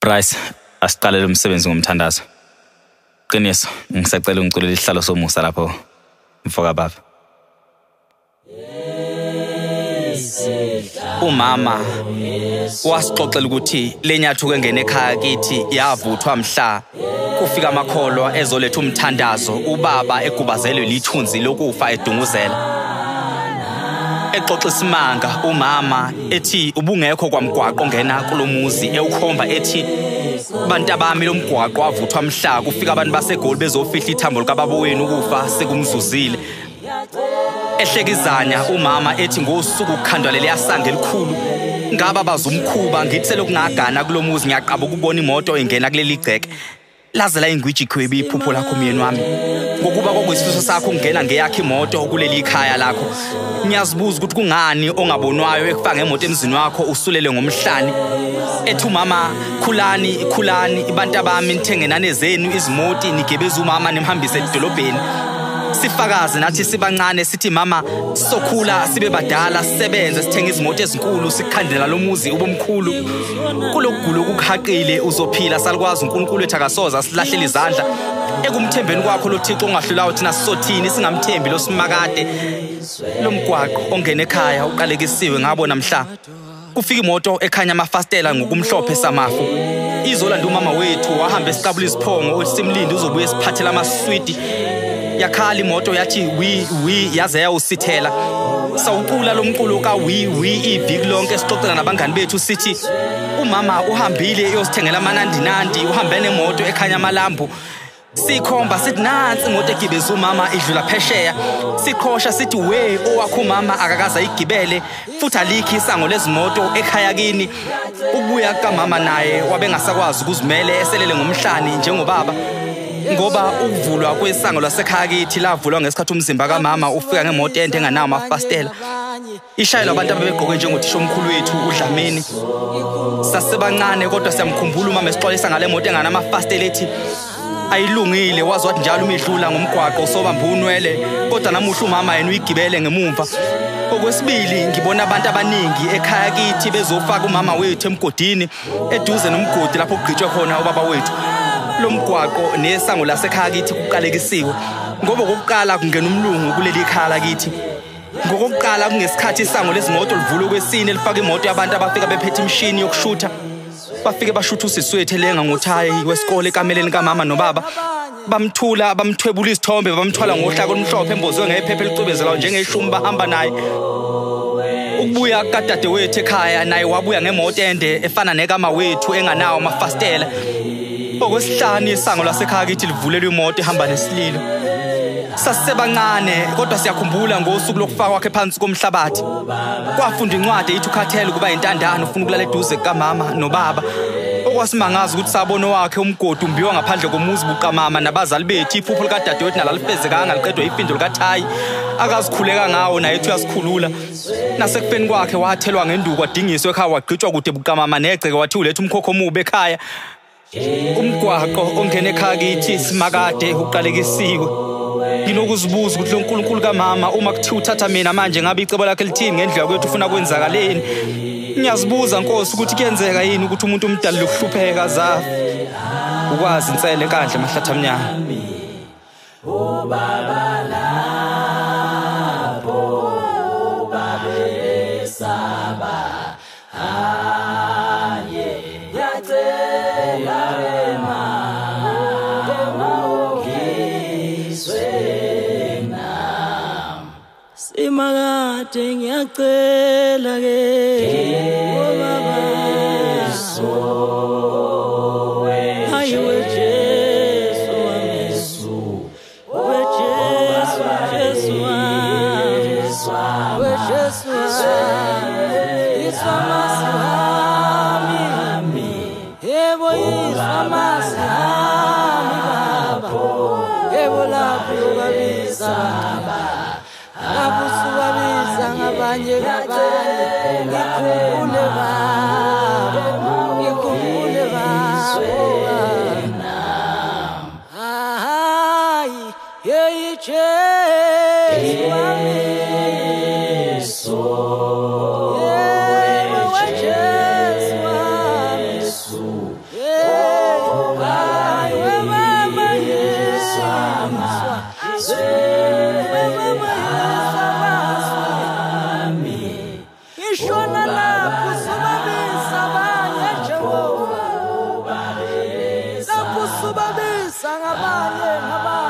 Bryce, asiqalele umsebenzi ngomthandazo. Qiniso, ngisacela ungiculele isihlalo somusa lapho mfoka baba. Umama wasixoxela ukuthi lenyathu kengene ekhaya kithi yavuthwa mhla kufika amakholwa ezoletha umthandazo, ubaba egubazelwe lithunzi lokufa edunguzela. Exoxa isimanga umama ethi ubungekho kwamgwaqo ngena kulomuzi ewukhomba ethi bantu bami lomgwaqo wavuthwa mhla kufika abantu baseGoli bezofihla ithambo likababa wenu ukufa sekumzuzile. Ehlekizanya umama ethi ngosuku ukukhandwalele yasange elikhulu ngaba bazumkhuba ngithi selokungagana kulomuzi ngiyaqaba ukubona imoto engena kuleli gceke lazela ingwiji khwebi iphupho lakho myeni wami ngokuba kwakuyisifiso sakho ukungena ngeyakhe imoto kuleli ikhaya lakho. Ngiyazibuza ukuthi kungani ongabonwayo ekufaka ngemoto emzini wakho usulele ngomhlani. Ethi umama khulani abantu bami nithenge nane zenu izimoti nigebeza umama nimhambise edolobheni. Sifakaze nathi sibancane sithi mama sokhula sibe badala sisebenze sithenga izimoto ezinkulu sikhandela lomuzi ubomkhulu. Kulokugula okukhaqile uzophila salikwazi uNkulunkulu wethu akasoza silahlela izandla ekumthembeni kwakho lo Thixo ongahlulayo thina sisothini singamthembi lo simakade. Lomgwaqo ongena ekhaya uqalekisiwe ngabona mhla kufika imoto ekhanya amafastela ngokumhlophe samafu. Izolanda umama wethu wahamba esiqabula isiphongo osimlindi uzobuye esiphathela amaswidi. Yakhala imoto yathi wi yaze yawusithela. Sawuqula lomculo ka wi iviki lonke esixoxela nabangani bethu sithi umama uhambile eyosithengela amanandinandi uhambe nemoto ekhanya amalambu. Sikhomba sithi nansi imoto egibeza umama idlula phesheya. Siqhosha sithi we owakho umama akakaza igibele futhi alikhi isango lezimoto ekhaya kini. Ukubuya kaMama naye wabengasakwazi ukuzimele eselele ngomhlani njengobaba ngoba ukuvulwa kwesango lasekhaya kithi lavulwa ngesikhathi umzimba kaMama ufika ngemoto ende enganawo amafastela. Ishayela abantu ababegqoke njengothisha omkhulu wethu uDlamini. Sasebancane kodwa siyamkhumbula umama esixolisa ngale moto engana amafastela ethi ayilungile wazi njalo umidlula ngomgwaqo usobamba unwele kodwa namuhla umama yena uyigibele ngemumva. Okwesibili ngibona abantu abaningi ekhaya kithi bezofaka umama wethu emgodini eduze nomgodi lapho kugqitshwe khona ubaba wethu. Lomgwaqo nesango lasekhaya kithi kuqalekisiwe ngoba kokuqala kungena umlungu kuleli ikhaya lakithi. Ngokuqala kungesikhathi isango lezimoto livulwe kwesine lifaka imoto yabantu abafika bephethe imshini yokushutha. Bafike bashutha usiswethu elenga ngothayi wesikole ekameleni kaMama nobaba. Bamthula bamthwebula isithombe bamthwala ngohlaka olumhlophe embozwe ngephepha elicwebezelayo njengeshumi bahamba naye. Ukubuya kadade wethu ekhaya naye wabuya ngemoto ende efana nekama wethu enganawo amafastela. Okwesihlanu isango lasekhaya kithi livulelwe imoto ehamba nesililo. Sasebancane kodwa siyakhumbula ngosuku lokufaka kwakhe phansi komhlabathi. Kwafunda incwadi ethi ukhathele kuba intandane ufuna ukulala eduze kaMama nobaba. Okwasimangaza ukuthi sabona wakhe umgodi umbiwa ngaphandle komuzi buqamama nabazali bethu iphupho likadade wethu nalalifezekanga liqedwe ifindo likaThayi akazikhuleka ngawo naye ethi uyasikhulula. Nasekufeni kwakhe wathelwa ngenduku wadingiswa ekhaya wagqitshwa kude buqamama negceke wathi ulethe umkhokho omubi ekhaya. Umgwaqo ongena ekhaya kithi simakade uqalekisiwe. Nginokuzibuza ukuthi lo uNkulunkulu kaMama uma kuthiwa uthatha mina manje ngabe icebo lakhe lithini ngendlela kwethu ufuna kwenzakaleni. Ngiyazibuza Nkosi ukuthi kuyenzeka yini ukuthi umuntu omdala lokuhlupheka za ukwazi insele enkandla emahlatha amnyama. Ubaba lapho babesaba haye yacela imakade ngiyacela ke baba hayi weJesu wamesu weJesu weJesu iswamasami yebo iswamasami baba yebo lapho babisaba abusubabiza ngabanye ngikhumbule baba hayi yeJesu wameso yeJesu wameso Usubalisa ngabanye